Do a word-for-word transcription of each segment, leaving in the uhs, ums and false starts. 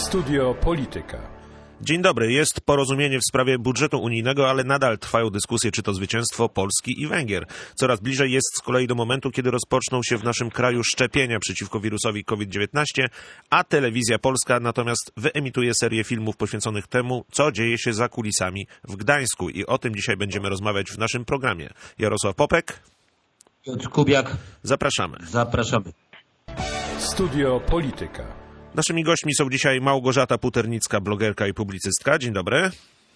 Studio Polityka. Dzień dobry. Jest porozumienie w sprawie budżetu unijnego, ale nadal trwają dyskusje, czy to zwycięstwo Polski i Węgier. Coraz bliżej jest z kolei do momentu, kiedy rozpoczną się w naszym kraju szczepienia przeciwko wirusowi COVID dziewiętnaście, a Telewizja Polska natomiast wyemituje serię filmów poświęconych temu, co dzieje się za kulisami w Gdańsku. I o tym dzisiaj będziemy rozmawiać w naszym programie. Jarosław Popek. Piotr Kubiak. Zapraszamy. Zapraszamy. Studio Polityka. Naszymi gośćmi są dzisiaj Małgorzata Puternicka, blogerka i publicystka. Dzień dobry.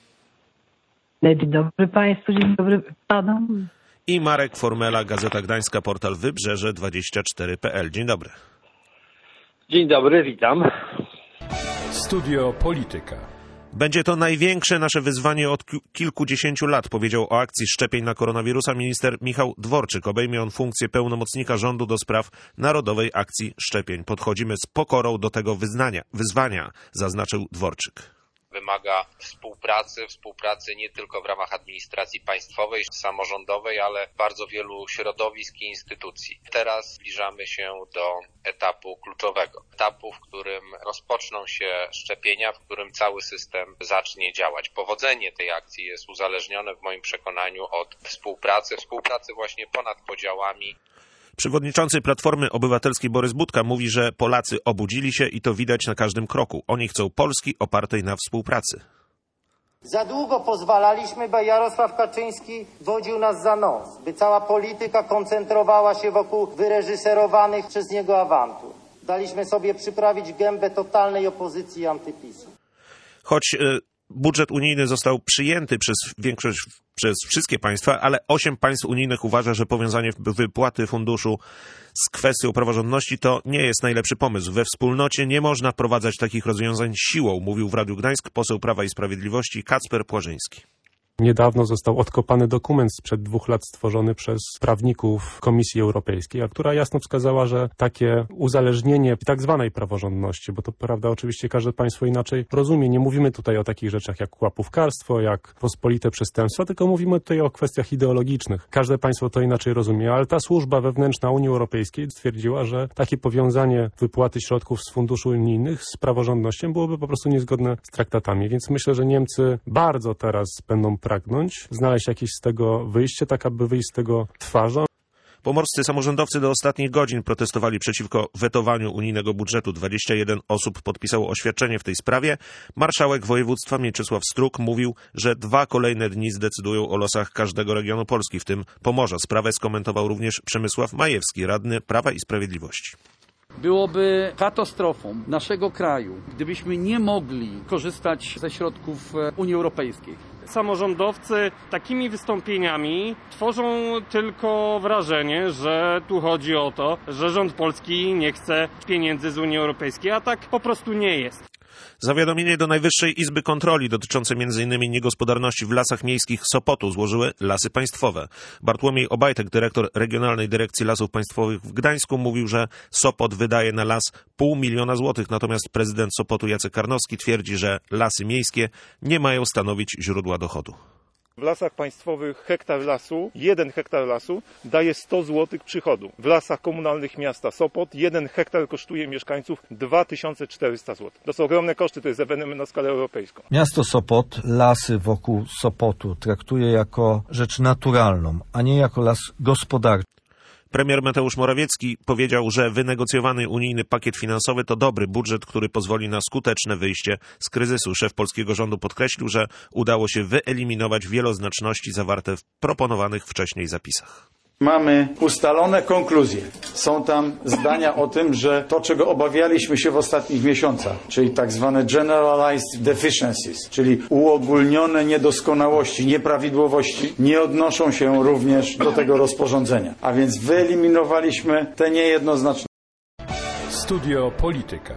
Dzień dobry Państwu, dzień dobry Panom. I Marek Formela, Gazeta Gdańska, portal Wybrzeże dwadzieścia cztery kropka p l. Dzień dobry. Dzień dobry, witam. Studio Polityka. Będzie to największe nasze wyzwanie od kilkudziesięciu lat, powiedział o akcji szczepień na koronawirusa minister Michał Dworczyk. Obejmie on funkcję pełnomocnika rządu do spraw Narodowej Akcji Szczepień. Podchodzimy z pokorą do tego wyznania, wyzwania, zaznaczył Dworczyk. Wymaga współpracy, współpracy nie tylko w ramach administracji państwowej, samorządowej, ale bardzo wielu środowisk i instytucji. Teraz zbliżamy się do etapu kluczowego. Etapu, w którym rozpoczną się szczepienia, w którym cały system zacznie działać. Powodzenie tej akcji jest uzależnione w moim przekonaniu od współpracy, współpracy właśnie ponad podziałami. Przewodniczący Platformy Obywatelskiej Borys Budka mówi, że Polacy obudzili się i to widać na każdym kroku. Oni chcą Polski opartej na współpracy. Za długo pozwalaliśmy, by Jarosław Kaczyński wodził nas za nos, by cała polityka koncentrowała się wokół wyreżyserowanych przez niego awantur. Daliśmy sobie przyprawić gębę totalnej opozycji i antypisu. Choć y, budżet unijny został przyjęty przez większość, przez wszystkie państwa, ale osiem państw unijnych uważa, że powiązanie wypłaty funduszu z kwestią praworządności to nie jest najlepszy pomysł. We wspólnocie nie można wprowadzać takich rozwiązań siłą, mówił w Radiu Gdańsk poseł Prawa i Sprawiedliwości Kacper Płażyński. Niedawno został odkopany dokument sprzed dwóch lat stworzony przez prawników Komisji Europejskiej, a która jasno wskazała, że takie uzależnienie tak zwanej praworządności, bo to prawda oczywiście każde państwo inaczej rozumie, nie mówimy tutaj o takich rzeczach jak łapówkarstwo, jak pospolite przestępstwa, tylko mówimy tutaj o kwestiach ideologicznych. Każde państwo to inaczej rozumie, ale ta służba wewnętrzna Unii Europejskiej stwierdziła, że takie powiązanie wypłaty środków z funduszy unijnych z praworządnością byłoby po prostu niezgodne z traktatami, więc myślę, że Niemcy bardzo teraz będą pragnąć, znaleźć jakieś z tego wyjście, tak aby wyjść z tego twarzą. Pomorscy samorządowcy do ostatnich godzin protestowali przeciwko wetowaniu unijnego budżetu. dwadzieścia jeden osób podpisało oświadczenie w tej sprawie. Marszałek województwa Mieczysław Struk mówił, że dwa kolejne dni zdecydują o losach każdego regionu Polski, w tym Pomorza. Sprawę skomentował również Przemysław Majewski, radny Prawa i Sprawiedliwości. Byłoby katastrofą naszego kraju, gdybyśmy nie mogli korzystać ze środków Unii Europejskiej. Samorządowcy takimi wystąpieniami tworzą tylko wrażenie, że tu chodzi o to, że rząd polski nie chce pieniędzy z Unii Europejskiej, a tak po prostu nie jest. Zawiadomienie do Najwyższej Izby Kontroli dotyczące między innymi niegospodarności w lasach miejskich Sopotu złożyły Lasy Państwowe. Bartłomiej Obajtek, dyrektor Regionalnej Dyrekcji Lasów Państwowych w Gdańsku, mówił, że Sopot wydaje na las pół miliona złotych, natomiast prezydent Sopotu Jacek Karnowski twierdzi, że lasy miejskie nie mają stanowić źródła dochodu. W lasach państwowych hektar lasu, jeden hektar lasu daje sto złotych przychodu. W lasach komunalnych miasta Sopot jeden hektar kosztuje mieszkańców dwa tysiące czterysta złotych. To są ogromne koszty, to jest ewenement na skalę europejską. Miasto Sopot lasy wokół Sopotu traktuje jako rzecz naturalną, a nie jako las gospodarczy. Premier Mateusz Morawiecki powiedział, że wynegocjowany unijny pakiet finansowy to dobry budżet, który pozwoli na skuteczne wyjście z kryzysu. Szef polskiego rządu podkreślił, że udało się wyeliminować wieloznaczności zawarte w proponowanych wcześniej zapisach. Mamy ustalone konkluzje. Są tam zdania o tym, że to, czego obawialiśmy się w ostatnich miesiącach, czyli tak zwane generalized deficiencies, czyli uogólnione niedoskonałości, nieprawidłowości, nie odnoszą się również do tego rozporządzenia. A więc wyeliminowaliśmy te niejednoznaczne. Studio Polityka.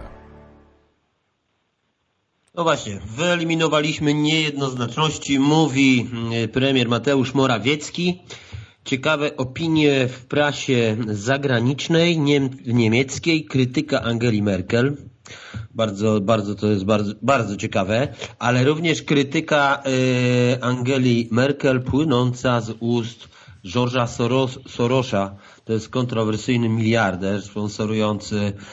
No właśnie, wyeliminowaliśmy niejednoznaczności, mówi premier Mateusz Morawiecki. Ciekawe opinie w prasie zagranicznej, niem, niemieckiej, krytyka Angeli Merkel. Bardzo, bardzo to jest bardzo, bardzo ciekawe, ale również krytyka y, Angeli Merkel płynąca z ust George'a Soros, Sorosza. To jest kontrowersyjny miliarder sponsorujący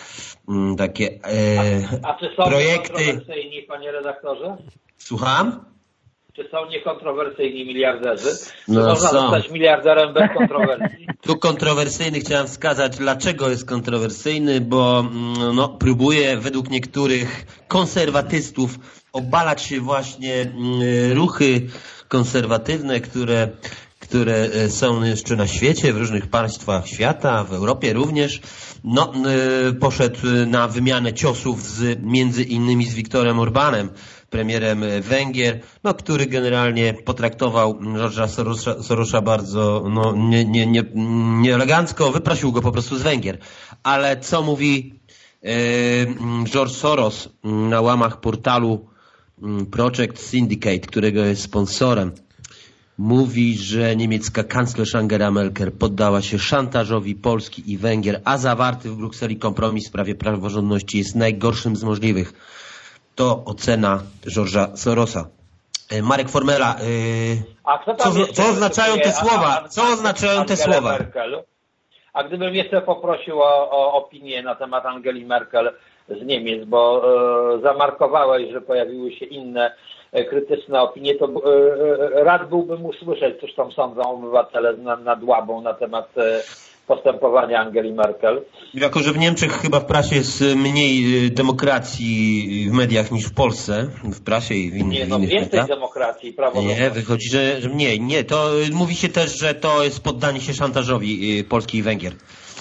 mm, takie e, A, a czy są projekty... niekontrowersyjni, panie redaktorze? Słucham? Czy są niekontrowersyjni miliarderzy? Czy No można są. zostać miliarderem bez kontrowersji? Tu kontrowersyjny chciałem wskazać, dlaczego jest kontrowersyjny, bo no, próbuje według niektórych konserwatystów obalać się właśnie mm, ruchy konserwatywne, które, które są jeszcze na świecie, w różnych państwach świata, w Europie również. No, y, poszedł na wymianę ciosów z, między innymi z Viktorem Orbanem, premierem Węgier, no, który generalnie potraktował George'a Sorosa, Sorosa bardzo no, nie, nie, nie, nieelegancko, wyprosił go po prostu z Węgier. Ale co mówi e, George Soros na łamach portalu Project Syndicate, którego jest sponsorem? Mówi, że niemiecka kanclerz Angela Merkel poddała się szantażowi Polski i Węgier, a zawarty w Brukseli kompromis w sprawie praworządności jest najgorszym z możliwych. To ocena George'a Sorosa. Marek Formela, yy, A kto co, tam co oznaczają te słowa? Co oznaczają te słowa? Merkel? A gdybym jeszcze poprosił o, o opinię na temat Angeli Merkel z Niemiec, bo e, zamarkowałeś, że pojawiły się inne e, krytyczne opinie, to e, rad byłbym usłyszeć, cóż tam sądzą obywatele nad, nad Łabą na temat e, postępowania Angeli Merkel. Jako że w Niemczech chyba w prasie jest mniej demokracji w mediach niż w Polsce, w prasie i w innych Nie, no innych więcej mediach. demokracji, praworządności. Nie, wychodzi, że, że mniej. Nie, to mówi się też, że to jest poddanie się szantażowi Polski i Węgier.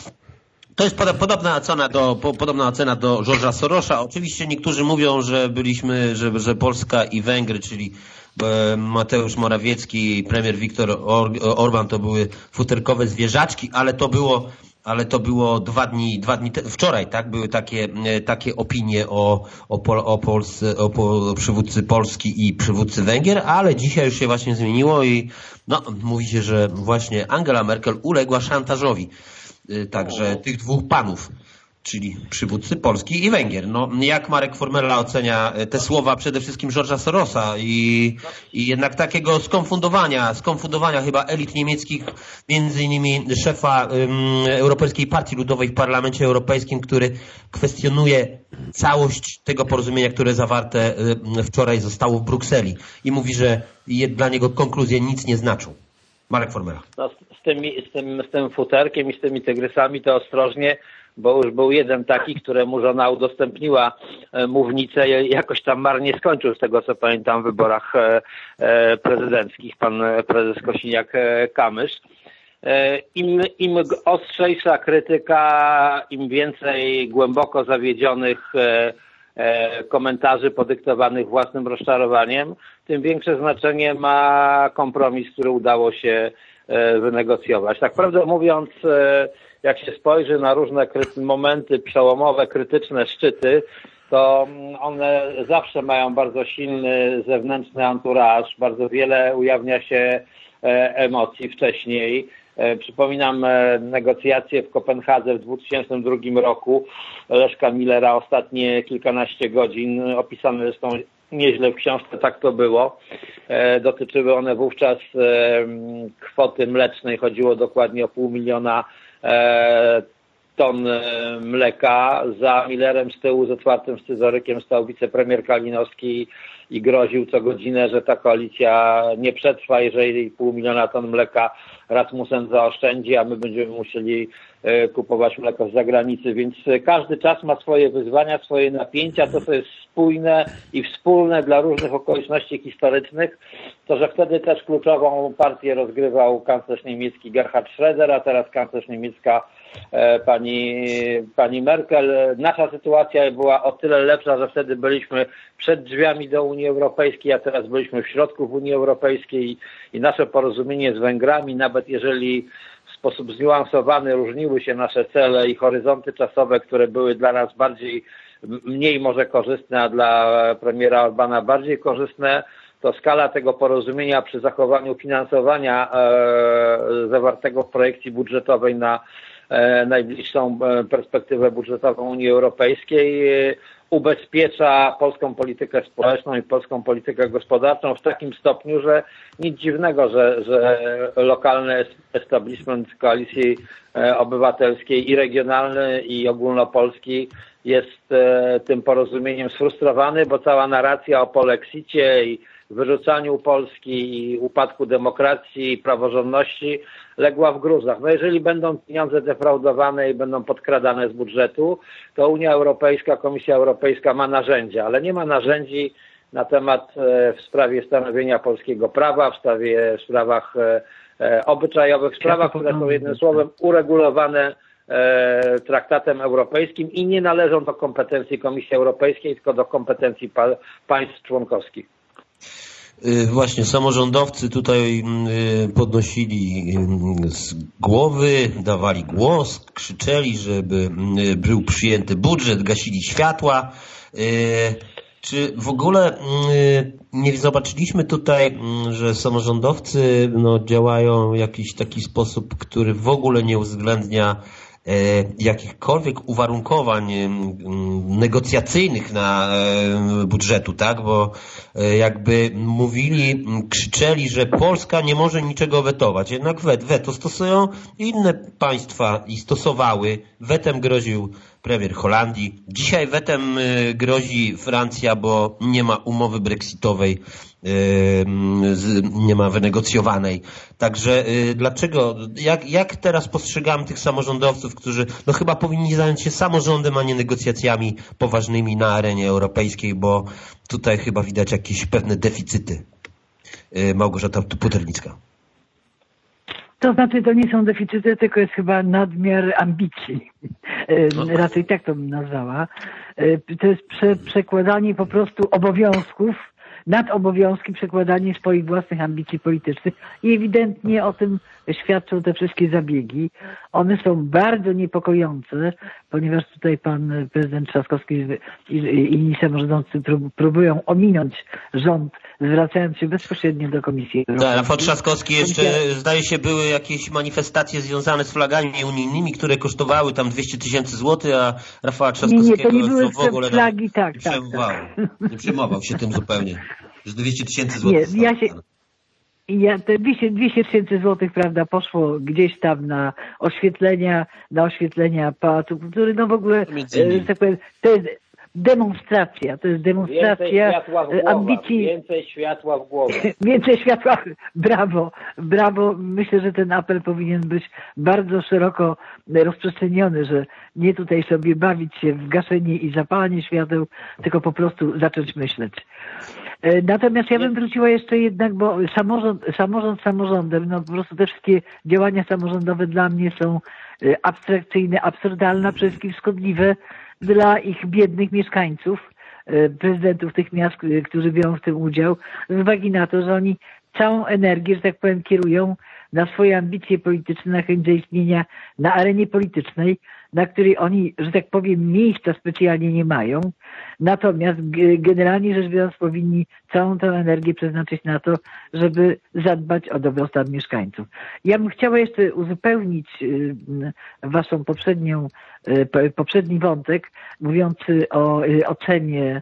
To jest poda, podobna ocena do, po, podobna ocena do George'a Sorosa. Oczywiście niektórzy mówią, że byliśmy, że, że Polska i Węgry, czyli e, Mateusz Morawiecki i premier Viktor Or, Orban to były futerkowe zwierzaczki, ale to było, ale to było dwa dni, dwa dni te, wczoraj, tak? Były takie, e, takie opinie o, o, Pol, o, Polsce, o, o przywódcy Polski i przywódcy Węgier, ale dzisiaj już się właśnie zmieniło i no, mówi się, że właśnie Angela Merkel uległa szantażowi. Także tych dwóch panów, czyli przywódcy Polski i Węgier. No, jak Marek Formela ocenia te słowa przede wszystkim George'a Sorosa i, i jednak takiego skonfundowania, skonfundowania chyba elit niemieckich, między innymi szefa um, Europejskiej Partii Ludowej w Parlamencie Europejskim, który kwestionuje całość tego porozumienia, które zawarte um, wczoraj zostało w Brukseli i mówi, że dla niego konkluzje nic nie znaczą. Marek Formela. No, z, tymi, z, tym, z tym futerkiem i z tymi tygrysami to ostrożnie, bo już był jeden taki, któremu żona udostępniła e, mównicę i jakoś tam marnie skończył, z tego co pamiętam, w wyborach e, e, prezydenckich, pan prezes Kosiniak-Kamysz. E, im, im ostrzejsza krytyka, im więcej głęboko zawiedzionych e, komentarzy podyktowanych własnym rozczarowaniem, tym większe znaczenie ma kompromis, który udało się wynegocjować. Tak prawdę mówiąc, jak się spojrzy na różne momenty przełomowe, krytyczne szczyty, to one zawsze mają bardzo silny zewnętrzny anturaż, bardzo wiele ujawnia się emocji wcześniej. Przypominam negocjacje w Kopenhadze w dwa tysiące drugim roku Leszka Millera, ostatnie kilkanaście godzin, opisane zresztą nieźle w książce, tak to było. Dotyczyły one wówczas kwoty mlecznej, chodziło dokładnie o pół miliona ton mleka. Za Millerem z tyłu z otwartym scyzorykiem stał wicepremier Kalinowski i groził co godzinę, że ta koalicja nie przetrwa, jeżeli pół miliona ton mleka Rasmussen zaoszczędzi, a my będziemy musieli kupować mleko z zagranicy, więc każdy czas ma swoje wyzwania, swoje napięcia. To, co jest spójne i wspólne dla różnych okoliczności historycznych, to że wtedy też kluczową partię rozgrywał kanclerz niemiecki Gerhard Schröder, a teraz kanclerz niemiecka pani, pani Merkel. Nasza sytuacja była o tyle lepsza, że wtedy byliśmy przed drzwiami do Unii Europejskiej, a teraz byliśmy w środku w Unii Europejskiej i nasze porozumienie z Węgrami, nawet jeżeli w sposób zniuansowany różniły się nasze cele i horyzonty czasowe, które były dla nas bardziej, mniej może korzystne, a dla premiera Orbana bardziej korzystne, to skala tego porozumienia przy zachowaniu finansowania e, zawartego w projekcji budżetowej na e, najbliższą perspektywę budżetową Unii Europejskiej, ubezpiecza polską politykę społeczną i polską politykę gospodarczą w takim stopniu, że nic dziwnego, że, że lokalny establishment Koalicji Obywatelskiej i regionalny i ogólnopolski jest tym porozumieniem sfrustrowany, bo cała narracja o polexicie i wyrzucaniu Polski i upadku demokracji i praworządności legła w gruzach. No jeżeli będą pieniądze defraudowane i będą podkradane z budżetu, to Unia Europejska, Komisja Europejska ma narzędzia, ale nie ma narzędzi na temat w sprawie stanowienia polskiego prawa, w sprawie w sprawach obyczajowych, sprawach, które są jednym słowem uregulowane traktatem europejskim i nie należą do kompetencji Komisji Europejskiej, tylko do kompetencji pa- państw członkowskich. Właśnie samorządowcy tutaj podnosili z głowy, dawali głos, krzyczeli, żeby był przyjęty budżet, gasili światła. Czy w ogóle nie zobaczyliśmy tutaj, że samorządowcy no, działają w jakiś taki sposób, który w ogóle nie uwzględnia jakichkolwiek uwarunkowań negocjacyjnych na budżetu, tak? Bo jakby mówili, krzyczeli, że Polska nie może niczego wetować. Jednak wet, weto stosują inne państwa i stosowały. Wetem groził premier Holandii. Dzisiaj wetem grozi Francja, bo nie ma umowy brexitowej, nie ma wynegocjowanej. Także dlaczego, jak, jak teraz postrzegamy tych samorządowców, którzy no chyba powinni zająć się samorządem, a nie negocjacjami poważnymi na arenie europejskiej, bo tutaj chyba widać jakieś pewne deficyty. Małgorzata Puternicka. To znaczy, to nie są deficyty, tylko jest chyba nadmiar ambicji. Raczej tak to bym nazwała. To jest prze, przekładanie po prostu obowiązków, nad obowiązki przekładanie swoich własnych ambicji politycznych i ewidentnie o tym świadczą te wszystkie zabiegi. One są bardzo niepokojące, ponieważ tutaj pan prezydent Trzaskowski i inni samorządowcy próbują ominąć rząd, zwracając się bezpośrednio do Komisji Europejskiej. Rafał Trzaskowski jeszcze, zdaje się, były jakieś manifestacje związane z flagami unijnymi, które kosztowały tam dwieście tysięcy złotych, a Rafała Trzaskowskiego nie, nie, to nie były w ogóle flagi, tak, nie tak, przejmował. tak. Nie przejmował się tym zupełnie. Że dwieście tysięcy złotych. Nie, ja się... Ja, te dwieście tysięcy złotych, prawda, poszło gdzieś tam na oświetlenia, na oświetlenia Pałacu Kultury, no w ogóle, e, tak powiem, to jest demonstracja, to jest demonstracja ambicji. Więcej światła w głowę. Więcej światła, brawo, brawo. Myślę, że ten apel powinien być bardzo szeroko rozprzestrzeniony, że nie tutaj sobie bawić się w gaszenie i zapalanie świateł, tylko po prostu zacząć myśleć. Natomiast ja bym wróciła jeszcze jednak, bo samorząd, samorząd samorządem, no po prostu te wszystkie działania samorządowe dla mnie są abstrakcyjne, absurdalne, przede wszystkim szkodliwe dla ich biednych mieszkańców, prezydentów tych miast, którzy biorą w tym udział, z uwagi na to, że oni całą energię, że tak powiem, kierują na swoje ambicje polityczne, na chęć zaistnienia na arenie politycznej, na której oni, że tak powiem, miejsca specjalnie nie mają. Natomiast generalnie rzecz biorąc powinni całą tę energię przeznaczyć na to, żeby zadbać o dobrostan mieszkańców. Ja bym chciała jeszcze uzupełnić waszą poprzednią, poprzedni wątek, mówiący o ocenie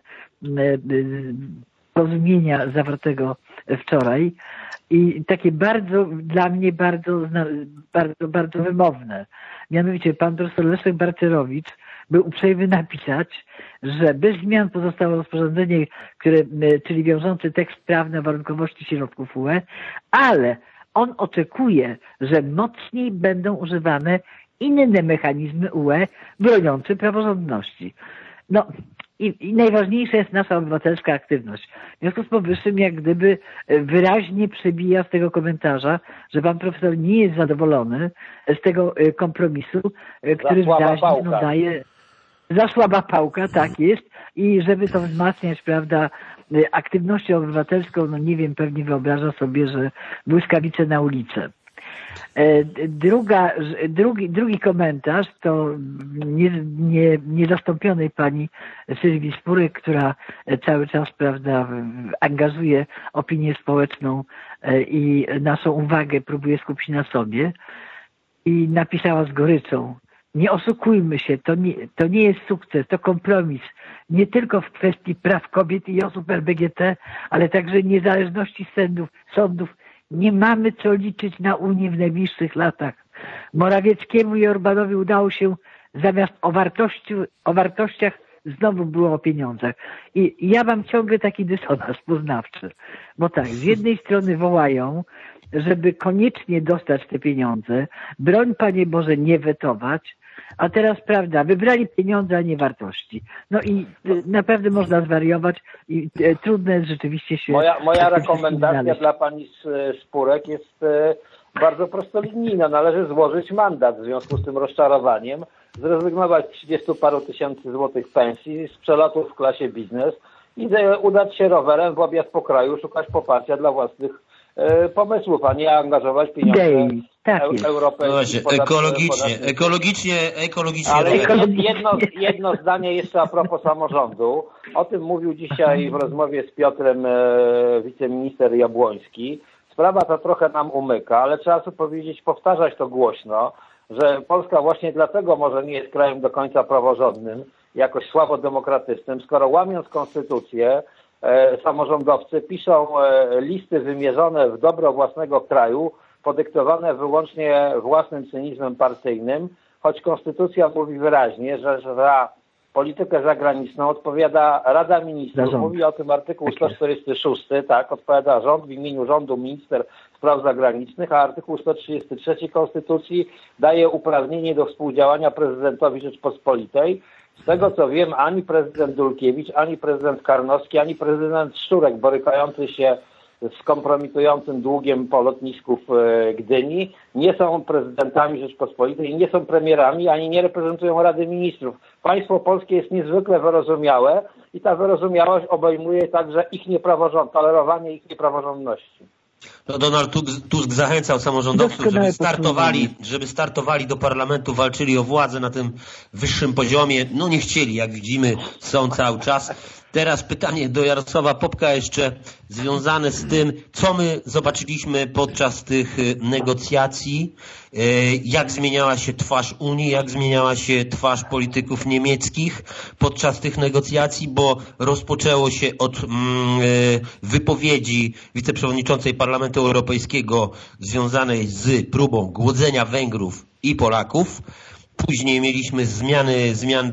porozumienia zawartego wczoraj i takie bardzo, dla mnie bardzo, bardzo, bardzo wymowne. Mianowicie pan profesor Leszek Balcerowicz był uprzejmy napisać, że bez zmian pozostało rozporządzenie, które, czyli wiążący tekst prawny o warunkowości środków U E, ale on oczekuje, że mocniej będą używane inne mechanizmy U E broniące praworządności. No, I, I najważniejsza jest nasza obywatelska aktywność. W związku z powyższym, jak gdyby wyraźnie przebija z tego komentarza, że pan profesor nie jest zadowolony z tego kompromisu, który wyraźnie no, daje za słaba pałka, tak jest, i żeby to wzmacniać, prawda, aktywnością obywatelską, no nie wiem, pewnie wyobraża sobie, że błyskawice na ulicę. Druga, drugi, drugi komentarz to nie, nie, niezastąpionej pani Sylwii Spurek, która cały czas, prawda, angażuje opinię społeczną i naszą uwagę próbuje skupić na sobie i napisała z goryczą: nie oszukujmy się, to nie, to nie jest sukces, to kompromis. Nie tylko w kwestii praw kobiet i osób L G B T, ale także niezależności sędziów, sądów. Nie mamy co liczyć na Unię w najbliższych latach. Morawieckiemu i Orbánowi udało się zamiast o, wartości, o wartościach znowu było o pieniądzach. I ja mam ciągle taki dysonans poznawczy. Bo tak, z jednej strony wołają, żeby koniecznie dostać te pieniądze, broń Panie Boże nie wetować, a teraz prawda, wybrali pieniądze, a nie wartości. No i y, naprawdę można zwariować i y, trudno jest rzeczywiście się... Moja, moja rekomendacja dla Pani Spurek jest y, bardzo prostolinijna. Należy złożyć mandat w związku z tym rozczarowaniem, zrezygnować z trzydziestu paru tysięcy złotych pensji, z przelotów w klasie biznes i y, udać się rowerem w objazd po kraju, szukać poparcia dla własnych y, pomysłów, a nie angażować pieniądze tak e, europejskich. No ekologicznie, ekologicznie, ekologicznie. Ale jedno, jedno zdanie jeszcze a propos samorządu. O tym mówił dzisiaj w rozmowie z Piotrem e, wiceminister Jabłoński. Sprawa ta trochę nam umyka, ale trzeba sobie powiedzieć, powtarzać to głośno, że Polska właśnie dlatego może nie jest krajem do końca praworządnym, jakoś słabo demokratycznym, skoro łamiąc konstytucję, e, samorządowcy piszą e, listy wymierzone w dobro własnego kraju, podyktowane wyłącznie własnym cynizmem partyjnym, choć konstytucja mówi wyraźnie, że za politykę zagraniczną odpowiada Rada Ministrów. Mówi o tym artykuł sto czterdziesty szósty, tak, odpowiada rząd, w imieniu rządu minister spraw zagranicznych, a artykuł sto trzydziesty trzeci Konstytucji daje uprawnienie do współdziałania prezydentowi Rzeczpospolitej. Z tego co wiem, ani prezydent Dulkiewicz, ani prezydent Karnowski, ani prezydent Szczurek borykający się z kompromitującym długiem po lotnisku w Gdyni nie są prezydentami Rzeczpospolitej, nie są premierami, ani nie reprezentują Rady Ministrów. Państwo polskie jest niezwykle wyrozumiałe i ta wyrozumiałość obejmuje także ich niepraworządność, tolerowanie ich niepraworządności. No Donald Tusk zachęcał samorządowców, żeby startowali, żeby startowali do parlamentu, walczyli o władzę na tym wyższym poziomie. No nie chcieli, jak widzimy, są cały czas. Teraz pytanie do Jarosława Popka jeszcze związane z tym, co my zobaczyliśmy podczas tych negocjacji, jak zmieniała się twarz Unii, jak zmieniała się twarz polityków niemieckich podczas tych negocjacji, bo rozpoczęło się od mm, wypowiedzi wiceprzewodniczącej Parlamentu Europejskiego związanej z próbą głodzenia Węgrów i Polaków. Później mieliśmy zmiany, zmian,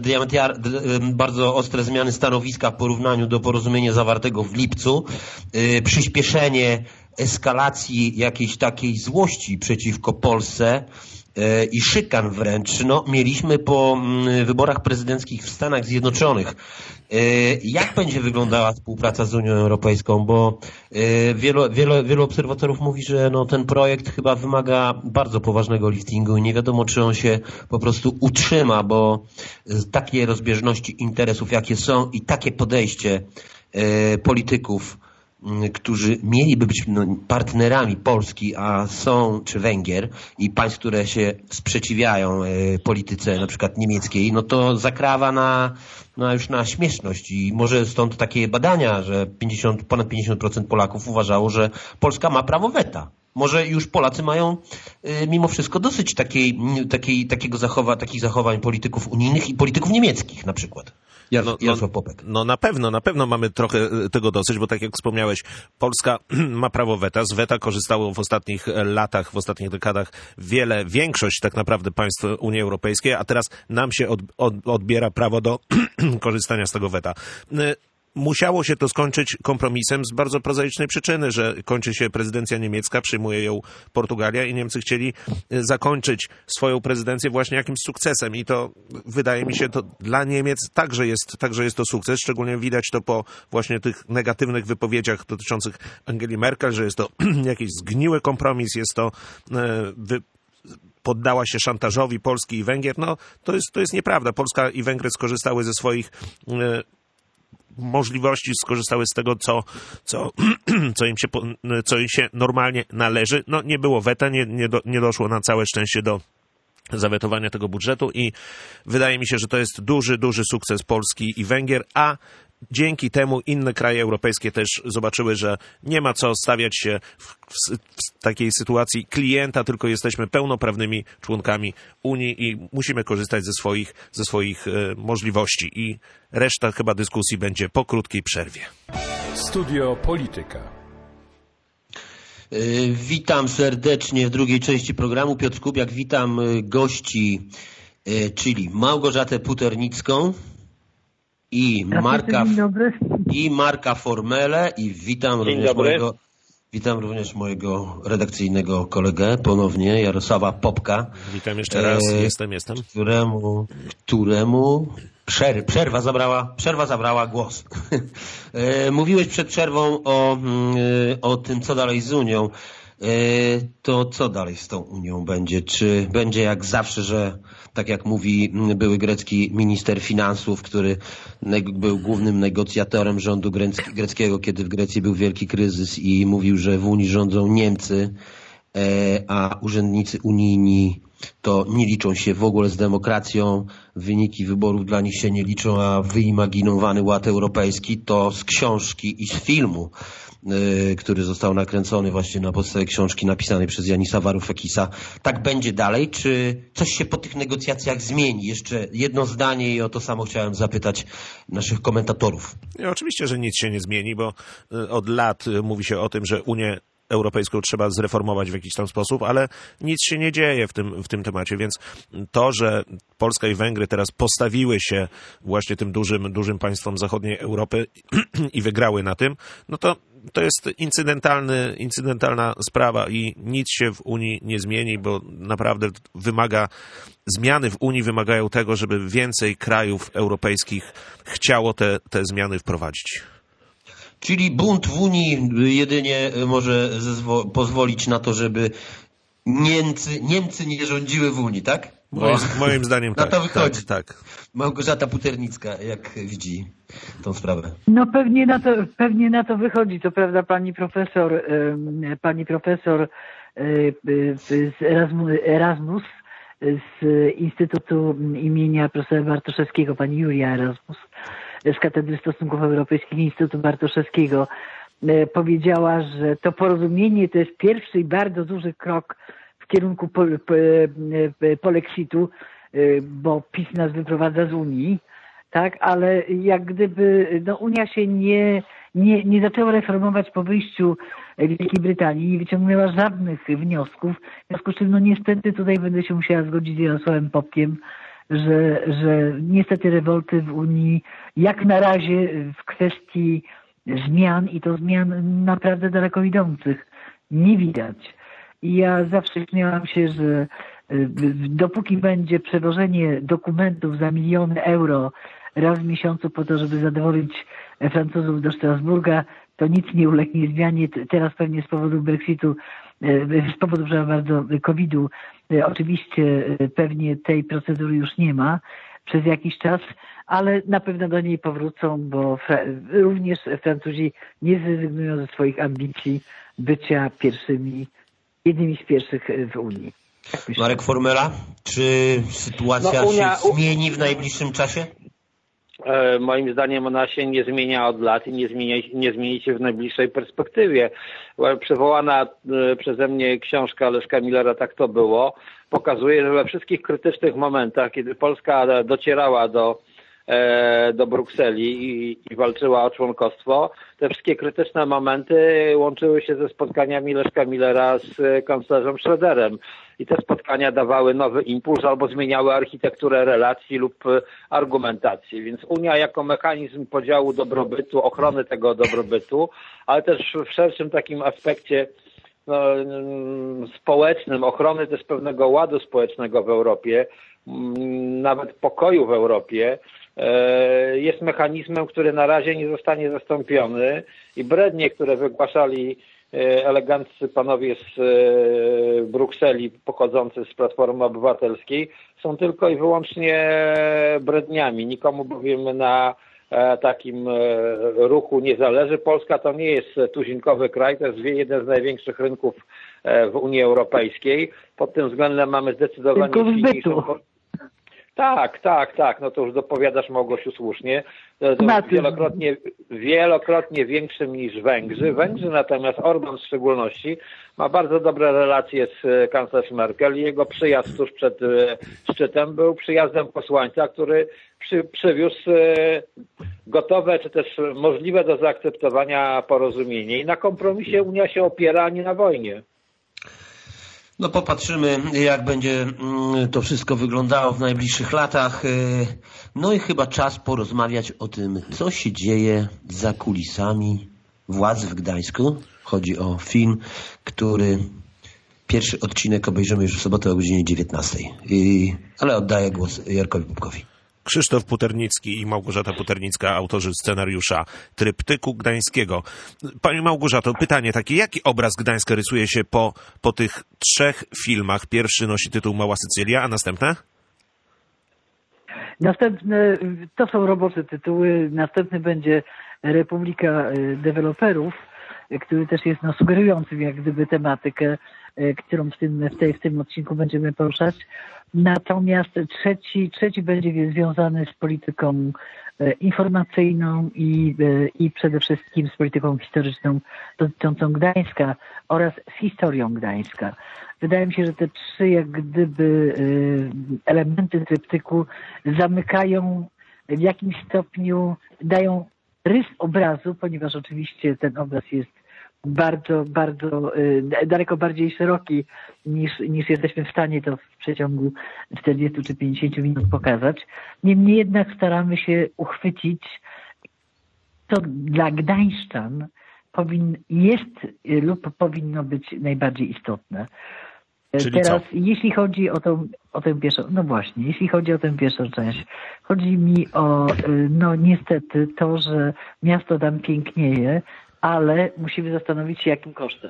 bardzo ostre zmiany stanowiska w porównaniu do porozumienia zawartego w lipcu, yy, przyspieszenie eskalacji jakiejś takiej złości przeciwko Polsce yy, i szykan wręcz, no, mieliśmy po yy, wyborach prezydenckich w Stanach Zjednoczonych. Yy, jak będzie wyglądała współpraca z Unią Europejską? Bo yy, wielu, wielu, wielu obserwatorów mówi, że no, ten projekt chyba wymaga bardzo poważnego liftingu i nie wiadomo, czy on się po prostu utrzyma, bo yy, takie rozbieżności interesów, jakie są i takie podejście yy, polityków, którzy mieliby być no, partnerami Polski, a są, czy Węgier i państw, które się sprzeciwiają y, polityce na przykład niemieckiej, no to zakrawa na, no, już na śmieszność i może stąd takie badania, że pięćdziesiąt, ponad pięćdziesiąt procent Polaków uważało, że Polska ma prawo weta. Może już Polacy mają y, mimo wszystko dosyć takiej, takiej, takiego zachowa, takich zachowań polityków unijnych i polityków niemieckich na przykład. No, no, no na pewno, na pewno mamy trochę tego dosyć, bo tak jak wspomniałeś, Polska ma prawo weta. Z weta korzystało w ostatnich latach, w ostatnich dekadach wiele, większość tak naprawdę państw Unii Europejskiej, a teraz nam się od, od, odbiera prawo do korzystania z tego weta. Musiało się to skończyć kompromisem z bardzo prozaicznej przyczyny, że kończy się prezydencja niemiecka, przyjmuje ją Portugalia i Niemcy chcieli zakończyć swoją prezydencję właśnie jakimś sukcesem i to wydaje mi się, to dla Niemiec także jest, także jest to sukces, szczególnie widać to po właśnie tych negatywnych wypowiedziach dotyczących Angeli Merkel, że jest to jakiś zgniły kompromis, jest to wy poddała się szantażowi Polski i Węgier. No to jest, to jest nieprawda. Polska i Węgry skorzystały ze swoich możliwości, skorzystały z tego, co, co, co, im się, co im się normalnie należy. No nie było weta, nie, nie, do, nie doszło na całe szczęście do zawetowania tego budżetu i wydaje mi się, że to jest duży, duży sukces Polski i Węgier, a dzięki temu inne kraje europejskie też zobaczyły, że nie ma co stawiać się w, w, w takiej sytuacji klienta, tylko jesteśmy pełnoprawnymi członkami Unii i musimy korzystać ze swoich, ze swoich e, możliwości. I reszta chyba dyskusji będzie po krótkiej przerwie. Studio Polityka. Witam serdecznie w drugiej części programu. Piotr Kubiak, witam gości, czyli Małgorzatę Puternicką i Marka, i Marka Formelę i witam również mojego, witam również mojego redakcyjnego kolegę ponownie, Jarosława Popka. Witam jeszcze raz, e, jestem, jestem. Któremu, któremu Przerwa, przerwa zabrała, przerwa zabrała głos. Mówiłeś przed przerwą o, o tym, co dalej z Unią. To co dalej z tą Unią będzie? Czy będzie jak zawsze, że tak jak mówi były grecki minister finansów, który był głównym negocjatorem rządu greckiego, kiedy w Grecji był wielki kryzys i mówił, że w Unii rządzą Niemcy, a urzędnicy unijni to nie liczą się w ogóle z demokracją, wyniki wyborów dla nich się nie liczą, a wyimaginowany ład europejski to z książki i z filmu, yy, który został nakręcony właśnie na podstawie książki napisanej przez Janisa Varoufakisa. Tak będzie dalej, czy coś się po tych negocjacjach zmieni? Jeszcze jedno zdanie i o to samo chciałem zapytać naszych komentatorów. Ja, oczywiście, że nic się nie zmieni, bo od lat mówi się o tym, że Unię Europejską trzeba zreformować w jakiś tam sposób, ale nic się nie dzieje w tym, w tym temacie, więc to, że Polska i Węgry teraz postawiły się właśnie tym dużym, dużym państwom zachodniej Europy i wygrały na tym, no to to jest incydentalny, incydentalna sprawa i nic się w Unii nie zmieni, bo naprawdę wymaga, zmiany w Unii wymagają tego, żeby więcej krajów europejskich chciało te, te zmiany wprowadzić. Czyli bunt w Unii jedynie może zezwo- pozwolić na to, żeby Niemcy, Niemcy nie rządziły w Unii, tak? Moim, moim zdaniem na tak. to wychodzi. Tak, tak. Małgorzata Puternicka, jak widzi tą sprawę? No pewnie na to, pewnie na to wychodzi. To prawda, pani profesor, pani profesor z Erasmus, z Instytutu imienia profesora Bartoszewskiego, pani Julia Erasmus, z Katedry Stosunków Europejskich Instytutu Bartoszewskiego, powiedziała, że to porozumienie to jest pierwszy i bardzo duży krok w kierunku polexitu, bo PiS nas wyprowadza z Unii, tak, ale jak gdyby no, Unia się nie, nie, nie zaczęła reformować po wyjściu Wielkiej Brytanii, nie wyciągnęła żadnych wniosków, w związku z czym no niestety tutaj będę się musiała zgodzić z Jarosławem Popkiem, że, że niestety rewolty w Unii jak na razie w kwestii zmian i to zmian naprawdę daleko idących nie widać. I ja zawsze śmiałam się, że dopóki będzie przewożenie dokumentów za miliony euro raz w miesiącu po to, żeby zadowolić Francuzów do Strasburga, to nic nie ulegnie zmianie. Teraz pewnie z powodu Brexitu, z powodu, że bardzo kowida, oczywiście pewnie tej procedury już nie ma przez jakiś czas, ale na pewno do niej powrócą, bo fra- również Francuzi nie zrezygnują ze swoich ambicji bycia pierwszymi, jednymi z pierwszych w Unii. Tak Marek Formela, czy sytuacja no, Unia, się zmieni w najbliższym czasie? E, moim zdaniem ona się nie zmienia od lat i nie zmieni, nie zmieni się w najbliższej perspektywie. Przywołana e, przeze mnie książka Leszka Millera "Tak to było" pokazuje, że we wszystkich krytycznych momentach, kiedy Polska docierała do do Brukseli i, i walczyła o członkostwo. Te wszystkie krytyczne momenty łączyły się ze spotkaniami Leszka Millera z kanclerzem Schröderem. I te spotkania dawały nowy impuls albo zmieniały architekturę relacji lub argumentacji. Więc Unia jako mechanizm podziału dobrobytu, ochrony tego dobrobytu, ale też w szerszym takim aspekcie no, społecznym, ochrony też pewnego ładu społecznego w Europie, nawet pokoju w Europie, jest mechanizmem, który na razie nie zostanie zastąpiony i brednie, które wygłaszali eleganccy panowie z Brukseli pochodzący z Platformy Obywatelskiej, są tylko i wyłącznie bredniami. Nikomu bowiem na takim ruchu nie zależy. Polska to nie jest tuzinkowy kraj, to jest jeden z największych rynków w Unii Europejskiej. Pod tym względem mamy zdecydowanie silniejszą... Tak, tak, tak. No to już dopowiadasz, Małgosiu, słusznie. To, to wielokrotnie, wielokrotnie większym niż Węgrzy. Węgrzy natomiast, Orban w szczególności, ma bardzo dobre relacje z kanclerz Merkel i jego przyjazd tuż przed szczytem był przyjazdem posłańca, który przy, przywiózł gotowe, czy też możliwe do zaakceptowania porozumienie. I na kompromisie Unia się opiera, a nie na wojnie. No popatrzymy, jak będzie to wszystko wyglądało w najbliższych latach. No i chyba czas porozmawiać o tym, co się dzieje za kulisami władzy w Gdańsku. Chodzi o film, który pierwszy odcinek obejrzymy już w sobotę o godzinie dziewiętnastej. I, ale oddaję głos Jarkowi Bubkowi. Krzysztof Puternicki i Małgorzata Puternicka, autorzy scenariusza Tryptyku Gdańskiego. Pani Małgorzato, pytanie takie, jaki obraz Gdańska rysuje się po, po tych trzech filmach? Pierwszy nosi tytuł Mała Sycylia, a następne? Następne to są robocze tytuły. Następny będzie Republika Deweloperów, który też jest no, sugerującym jak gdyby tematykę, którą w tym, w, tej, w tym odcinku będziemy poruszać. Natomiast trzeci, trzeci będzie związany z polityką informacyjną i, i przede wszystkim z polityką historyczną dotyczącą Gdańska oraz z historią Gdańska. Wydaje mi się, że te trzy jak gdyby elementy tryptyku zamykają w jakimś stopniu, dają rys obrazu, ponieważ oczywiście ten obraz jest bardzo, bardzo, daleko bardziej szeroki niż, niż jesteśmy w stanie to w przeciągu czterdziestu czy pięćdziesięciu minut pokazać. Niemniej jednak staramy się uchwycić, co dla gdańszczan powin, jest lub powinno być najbardziej istotne. Czyli teraz, co? Jeśli chodzi o tą, o tę pierwszą, no właśnie, jeśli chodzi o tę pierwszą część, chodzi mi o, no niestety, to, że miasto tam pięknieje, ale musimy zastanowić się, jakim kosztem.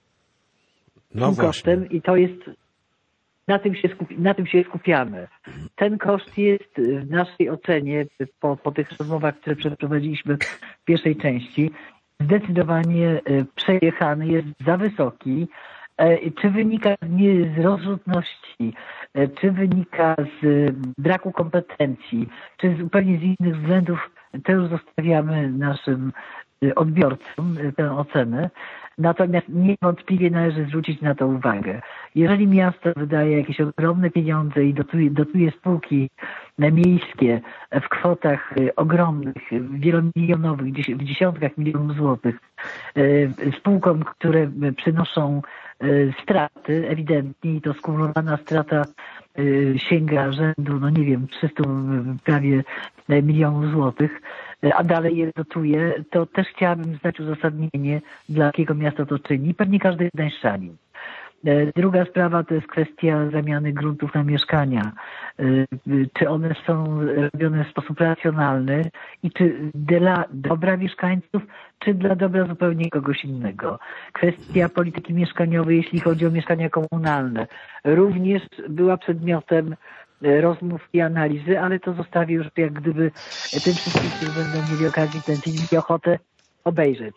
No jakim właśnie. kosztem i to jest, na tym, się skupi, na tym się skupiamy. Ten koszt jest w naszej ocenie, po, po tych rozmowach, które przeprowadziliśmy w pierwszej części, zdecydowanie przejechany, jest za wysoki. Czy wynika nie z rozrzutności, czy wynika z braku kompetencji, czy zupełnie z innych względów, to już zostawiamy naszym odbiorcom tę ocenę. Natomiast niewątpliwie należy zwrócić na to uwagę. Jeżeli miasto wydaje jakieś ogromne pieniądze i dotuje, dotuje spółki miejskie w kwotach ogromnych, wielomilionowych, w dziesiątkach milionów złotych, spółkom, które przynoszą straty, ewidentnie, i to skumulowana strata sięga rzędu, no nie wiem, trzystu prawie milionów złotych, a dalej je dotuje, to też chciałabym znać uzasadnienie, dla jakiego miasto to czyni. Pewnie każdy gdańszczanin. Druga sprawa to jest kwestia zamiany gruntów na mieszkania. Czy one są robione w sposób racjonalny i czy dla dobra mieszkańców, czy dla dobra zupełnie kogoś innego. Kwestia polityki mieszkaniowej, jeśli chodzi o mieszkania komunalne, również była przedmiotem rozmów i analizy, ale to zostawię już jak gdyby tym wszystkim, którzy będą mieli okazję ten film i ochotę obejrzeć.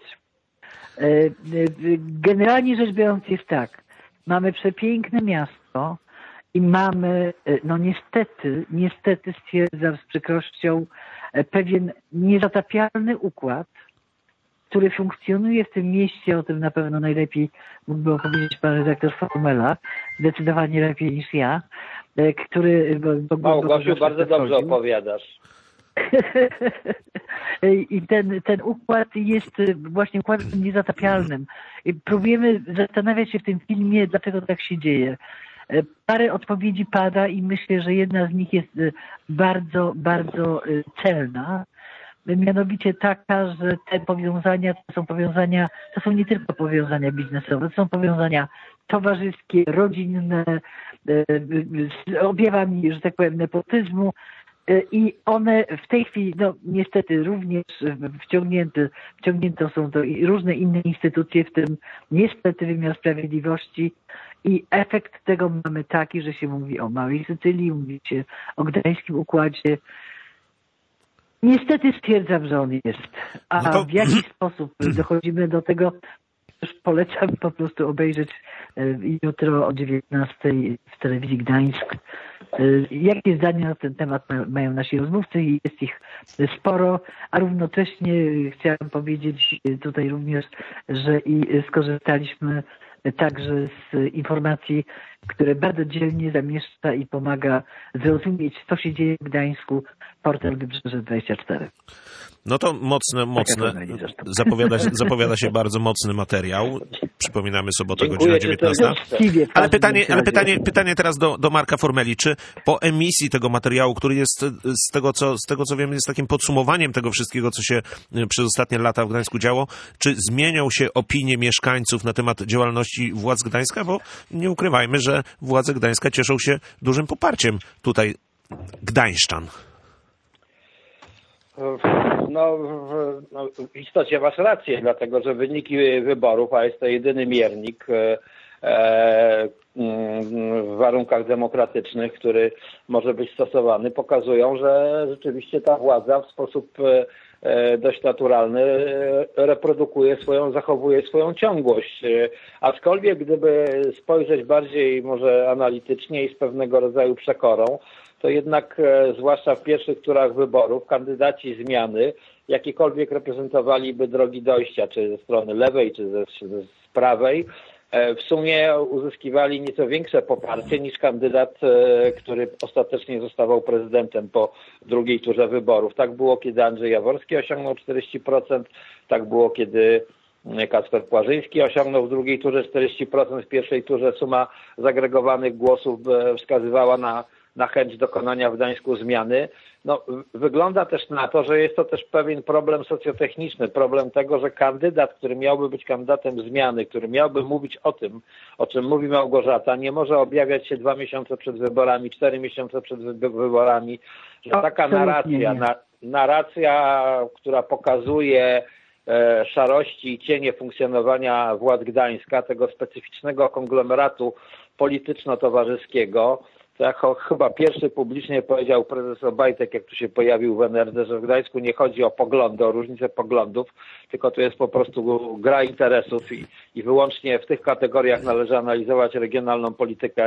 Generalnie rzecz biorąc jest tak. Mamy przepiękne miasto i mamy, no niestety, niestety stwierdzam z przykrością, pewien niezatapialny układ, który funkcjonuje w tym mieście, o tym na pewno najlepiej mógłby opowiedzieć pan redaktor Formela, zdecydowanie lepiej niż ja, który... Bo, bo, Małgosiu, bardzo dobrze opowiadasz. I ten, ten układ jest właśnie układem niezatapialnym. I próbujemy zastanawiać się w tym filmie, dlaczego tak się dzieje. Parę odpowiedzi pada i myślę, że jedna z nich jest bardzo, bardzo celna. Mianowicie taka, że te powiązania to są powiązania, to są nie tylko powiązania biznesowe, to są powiązania towarzyskie, rodzinne, z objawami, że tak powiem, nepotyzmu. I one w tej chwili, no niestety również wciągnięte, wciągnięte są to i różne inne instytucje, w tym niestety wymiar sprawiedliwości, i efekt tego mamy taki, że się mówi o Małej Sycylii, mówi się o Gdańskim Układzie. Niestety stwierdzam, że on jest. A no to... w jaki sposób dochodzimy do tego, już polecam po prostu obejrzeć jutro o dziewiętnastej w telewizji Gdańsk. Jakie zdania na ten temat mają nasi rozmówcy i jest ich sporo, a równocześnie chciałam powiedzieć tutaj również, że i skorzystaliśmy także z informacji, które bardzo dzielnie zamieszcza i pomaga zrozumieć, co się dzieje w Gdańsku, portal Wybrzeże dwadzieścia cztery. No to mocne, mocne, zapowiada się, zapowiada się bardzo mocny materiał. Przypominamy, sobota, godzina dziewiętnasta. Ale pytanie, ale pytanie, pytanie teraz do, do Marka Formeli. Czy po emisji tego materiału, który jest z tego, co, z tego co wiem, jest takim podsumowaniem tego wszystkiego, co się przez ostatnie lata w Gdańsku działo, czy zmienią się opinie mieszkańców na temat działalności władz Gdańska? Bo nie ukrywajmy, że władze Gdańska cieszą się dużym poparciem tutaj gdańszczan. No, w, no, w istocie masz rację, dlatego że wyniki wyborów, a jest to jedyny miernik e, e, w warunkach demokratycznych, który może być stosowany, pokazują, że rzeczywiście ta władza w sposób e, dość naturalny reprodukuje swoją, zachowuje swoją ciągłość. E, aczkolwiek gdyby spojrzeć bardziej może analitycznie i z pewnego rodzaju przekorą, to jednak, e, zwłaszcza w pierwszych turach wyborów, kandydaci zmiany, jakiekolwiek reprezentowaliby drogi dojścia, czy ze strony lewej, czy ze, czy z prawej, e, w sumie uzyskiwali nieco większe poparcie niż kandydat, e, który ostatecznie zostawał prezydentem po drugiej turze wyborów. Tak było, kiedy Andrzej Jaworski osiągnął czterdzieści procent, tak było, kiedy Kacper Płażyński osiągnął w drugiej turze czterdzieści procent, w pierwszej turze suma zagregowanych głosów e, wskazywała na na chęć dokonania w Gdańsku zmiany. No, wygląda też na to, że jest to też pewien problem socjotechniczny, problem tego, że kandydat, który miałby być kandydatem zmiany, który miałby mówić o tym, o czym mówi Małgorzata, nie może objawiać się dwa miesiące przed wyborami, cztery miesiące przed wyborami, że taka narracja, na, narracja, która pokazuje e, szarości i cienie funkcjonowania władz Gdańska, tego specyficznego konglomeratu polityczno-towarzyskiego, to jak chyba pierwszy publicznie powiedział prezes Obajtek, jak tu się pojawił w en er de, że w Gdańsku nie chodzi o poglądy, o różnicę poglądów, tylko to jest po prostu gra interesów i, i wyłącznie w tych kategoriach należy analizować regionalną politykę,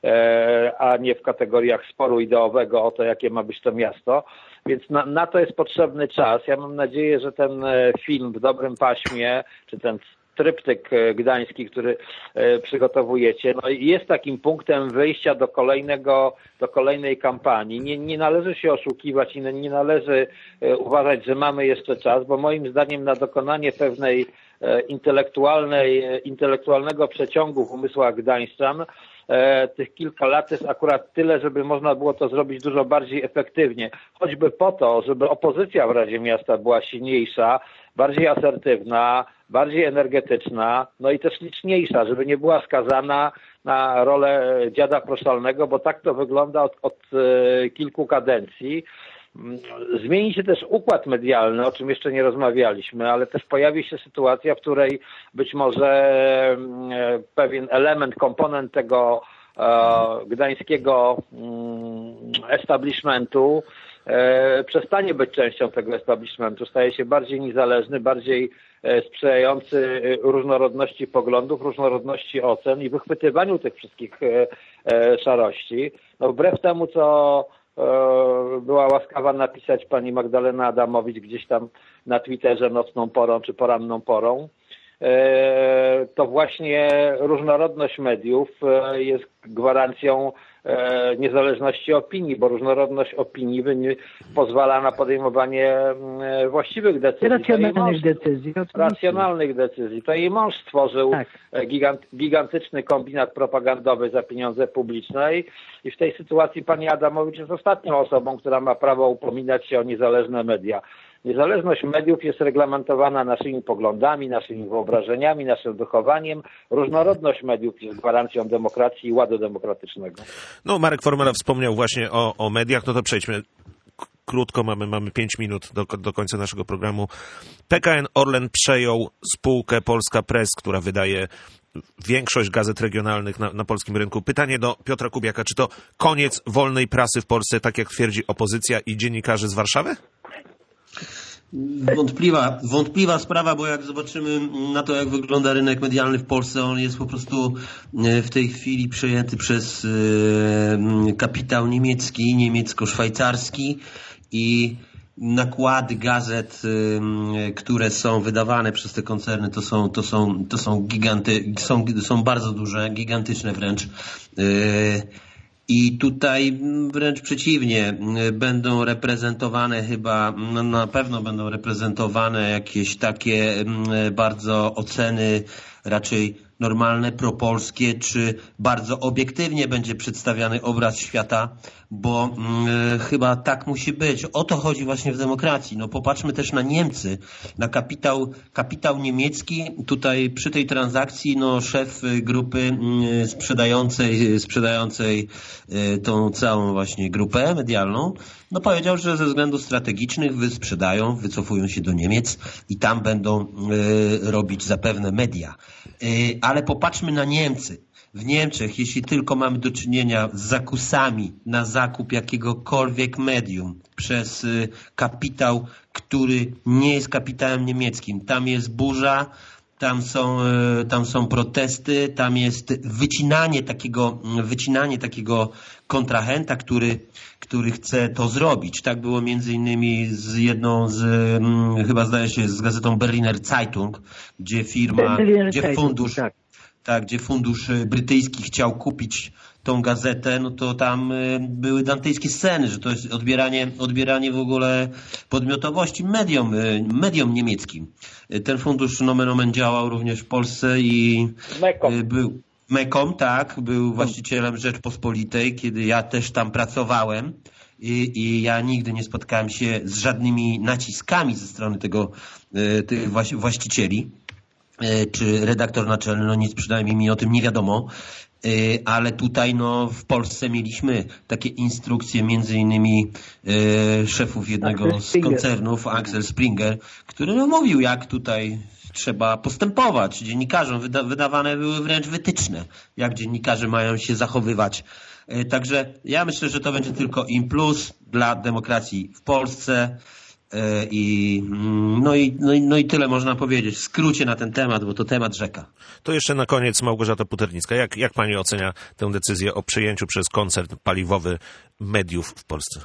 e, a nie w kategoriach sporu ideowego o to, jakie ma być to miasto. Więc na, na to jest potrzebny czas. Ja mam nadzieję, że ten film w dobrym paśmie, czy ten tryptyk gdański, który przygotowujecie, no jest takim punktem wyjścia do kolejnego, do kolejnej kampanii. Nie, nie należy się oszukiwać i nie należy uważać, że mamy jeszcze czas, bo moim zdaniem na dokonanie pewnej intelektualnej, intelektualnego przeciągu w umysłach gdańszczan tych kilka lat jest akurat tyle, żeby można było to zrobić dużo bardziej efektywnie. Choćby po to, żeby opozycja w Radzie Miasta była silniejsza, bardziej asertywna, bardziej energetyczna, no i też liczniejsza, żeby nie była skazana na rolę dziada proszalnego, bo tak to wygląda od, od kilku kadencji. Zmieni się też układ medialny, o czym jeszcze nie rozmawialiśmy, ale też pojawi się sytuacja, w której być może pewien element, komponent tego e, gdańskiego establishmentu e, przestanie być częścią tego establishmentu, staje się bardziej niezależny, bardziej sprzyjający różnorodności poglądów, różnorodności ocen i wychwytywaniu tych wszystkich e, e, szarości. No, wbrew temu, co była łaskawa napisać pani Magdalena Adamowicz gdzieś tam na Twitterze nocną porą czy poranną porą, to właśnie różnorodność mediów jest gwarancją niezależności opinii, bo różnorodność opinii pozwala na podejmowanie właściwych decyzji. Racjonalnych decyzji. Racjonalnych decyzji. To jej mąż stworzył tak. gigant, gigantyczny kombinat propagandowy za pieniądze publiczne i w tej sytuacji pani Adamowicz jest ostatnią osobą, która ma prawo upominać się o niezależne media. Niezależność mediów jest reglamentowana naszymi poglądami, naszymi wyobrażeniami, naszym wychowaniem. Różnorodność mediów jest gwarancją demokracji i ładu demokratycznego. No, Marek Formela wspomniał właśnie o, o mediach, no to przejdźmy krótko, mamy, mamy pięć minut do, do końca naszego programu. P K N Orlen przejął spółkę Polska Press, która wydaje większość gazet regionalnych na, na polskim rynku. Pytanie do Piotra Kubiaka, czy to koniec wolnej prasy w Polsce, tak jak twierdzi opozycja i dziennikarze z Warszawy? Wątpliwa, wątpliwa sprawa, bo jak zobaczymy na to, jak wygląda rynek medialny w Polsce, on jest po prostu w tej chwili przejęty przez kapitał niemiecki, niemiecko-szwajcarski i nakłady gazet, które są wydawane przez te koncerny, to są, to są, to są giganty, są, są bardzo duże, gigantyczne wręcz. I tutaj wręcz przeciwnie, będą reprezentowane chyba, no na pewno będą reprezentowane jakieś takie bardzo oceny raczej normalne, propolskie, czy bardzo obiektywnie będzie przedstawiany obraz świata, bo y, chyba tak musi być. O to chodzi właśnie w demokracji. No popatrzmy też na Niemcy, na kapitał, kapitał niemiecki. Tutaj przy tej transakcji no szef grupy y, sprzedającej, sprzedającej y, tą całą właśnie grupę medialną, no powiedział, że ze względów strategicznych wysprzedają, wycofują się do Niemiec i tam będą y, robić zapewne media. Y, ale popatrzmy na Niemcy. W Niemczech, jeśli tylko mamy do czynienia z zakusami na zakup jakiegokolwiek medium przez y, kapitał, który nie jest kapitałem niemieckim, tam jest burza, tam są, y, tam są protesty, tam jest wycinanie takiego, wycinanie takiego kontrahenta, który, który chce to zrobić. Tak było między innymi z jedną z, y, chyba zdaje się, z gazetą Berliner Zeitung, gdzie firma, Berliner gdzie Zeitung, fundusz, tak. Tak, gdzie fundusz brytyjski chciał kupić tą gazetę, no to tam były dantejskie sceny, że to jest odbieranie, odbieranie w ogóle podmiotowości mediom, mediom niemieckim. Ten fundusz nomen omen działał również w Polsce i Mekom. był Mekom, tak, był właścicielem Rzeczpospolitej, kiedy ja też tam pracowałem. I, I ja nigdy nie spotkałem się z żadnymi naciskami ze strony tego, tych właścicieli. Czy redaktor naczelny, no nic przynajmniej mi o tym nie wiadomo, ale tutaj no w Polsce mieliśmy takie instrukcje między innymi szefów jednego z koncernów, Axel Springer, który no mówił, jak tutaj trzeba postępować. Dziennikarzom wyda wydawane były wręcz wytyczne, jak dziennikarze mają się zachowywać. Także ja myślę, że to będzie tylko im plus dla demokracji w Polsce. I no, i, no, i, no i tyle można powiedzieć w skrócie na ten temat, bo to temat rzeka. To jeszcze na koniec Małgorzata Puternicka. Jak, jak pani ocenia tę decyzję o przejęciu przez koncern paliwowy mediów w Polsce?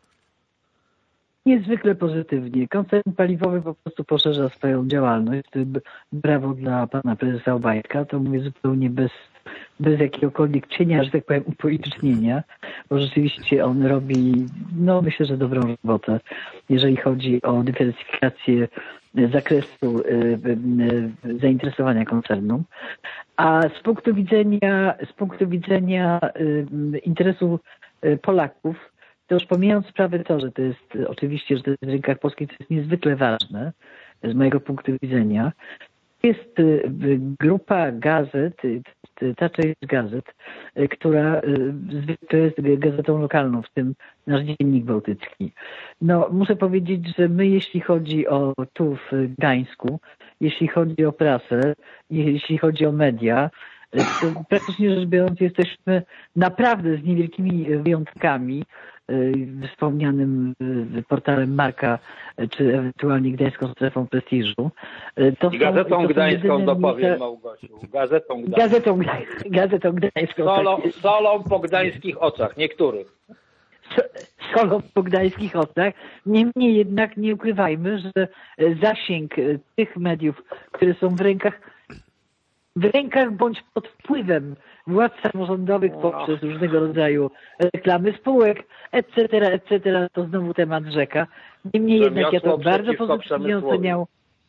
Niezwykle pozytywnie. Koncern paliwowy po prostu poszerza swoją działalność. Brawo dla pana prezesa Obajtka. To mówię zupełnie bez, bez jakiegokolwiek cienia, że tak powiem, upolitycznienia, bo rzeczywiście on robi, no myślę, że dobrą robotę, jeżeli chodzi o dywersyfikację zakresu zainteresowania koncernu. A z punktu widzenia, z punktu widzenia interesu Polaków, to już pomijając sprawę to, że to jest oczywiście, że to jest w rynkach polskich, to jest niezwykle ważne z mojego punktu widzenia. Jest grupa gazet, ta część gazet, która zwykle jest gazetą lokalną, w tym nasz Dziennik Bałtycki. No, muszę powiedzieć, że my, jeśli chodzi o tu w Gdańsku, jeśli chodzi o prasę, jeśli chodzi o media, to praktycznie rzecz biorąc jesteśmy naprawdę z niewielkimi wyjątkami wspomnianym portalem Marka, czy ewentualnie Gdańską Strefą Prestiżu. To Gazetą są, to Gdańską dopowiem, miejsca... Małgosiu. Gazetą Gdańską. Gazetą, gazetą Gdańską. Solą, tak solą po gdańskich oczach, niektórych. Solą po gdańskich oczach. Niemniej jednak nie ukrywajmy, że zasięg tych mediów, które są w rękach w rękach bądź pod wpływem władz samorządowych poprzez różnego rodzaju reklamy spółek, et cetera, et cetera, to znowu temat rzeka. Niemniej jednak ja to bardzo pozytywnie oceniał.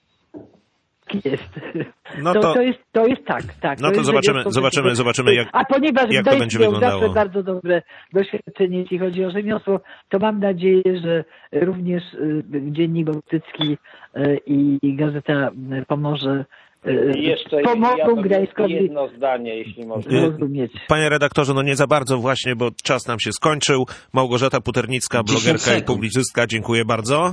Jest. No to, to, to, jest, to jest tak, tak. No to, to jest zobaczymy, zobaczymy, zobaczymy jak, A ponieważ jak to będzie wyglądało. Zawsze bardzo dobre doświadczenie, jeśli chodzi o rzemiosło, to mam nadzieję, że również Dziennik Bałtycki i Gazeta Pomorze Jeszcze pomogą ja Gdańskowi jedno zdanie, jeśli można zrozumieć. Panie redaktorze, no nie za bardzo właśnie, bo czas nam się skończył. Małgorzata Puternicka, blogerka i publicystka, dziękuję bardzo.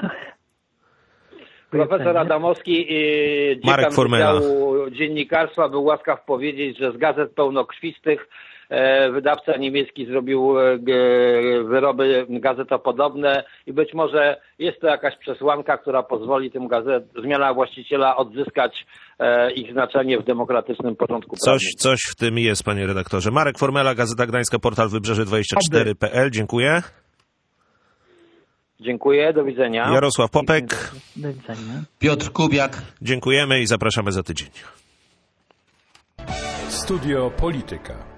Profesor Adamowski, Marek dziekan Formela. Wydziału Dziennikarstwa, był łaskaw powiedzieć, że z gazet pełnokrwistych wydawca niemiecki zrobił wyroby gazetopodobne i być może jest to jakaś przesłanka, która pozwoli tym gazet, zmiana właściciela odzyskać ich znaczenie w demokratycznym porządku prawnym. Coś, coś w tym jest, panie redaktorze. Marek Formela, Gazeta Gdańska, portal wybrzeże dwadzieścia cztery kropka p l. Dziękuję. Dziękuję, do widzenia. Jarosław Popek. Do widzenia. Piotr Kubiak. Dziękujemy i zapraszamy za tydzień. Studio Polityka.